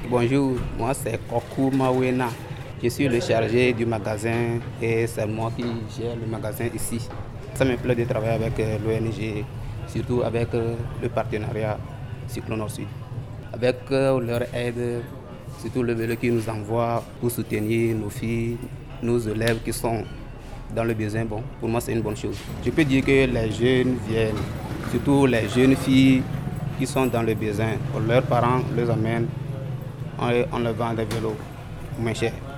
Bonjour, moi c'est Kokou Mawena. Je suis le chargé du magasin et c'est moi qui gère le magasin ici. Ça me plaît de travailler avec l'ONG, surtout avec le partenariat Cyclone Nord Sud. Avec leur aide, surtout le vélo qu'ils nous envoient pour soutenir nos filles, nos élèves qui sont dans le besoin, bon, pour moi c'est une bonne chose. Je peux dire que les jeunes viennent, surtout les jeunes filles qui sont dans le besoin. Leurs parents les amènent, on leur vend des vélos moins chers.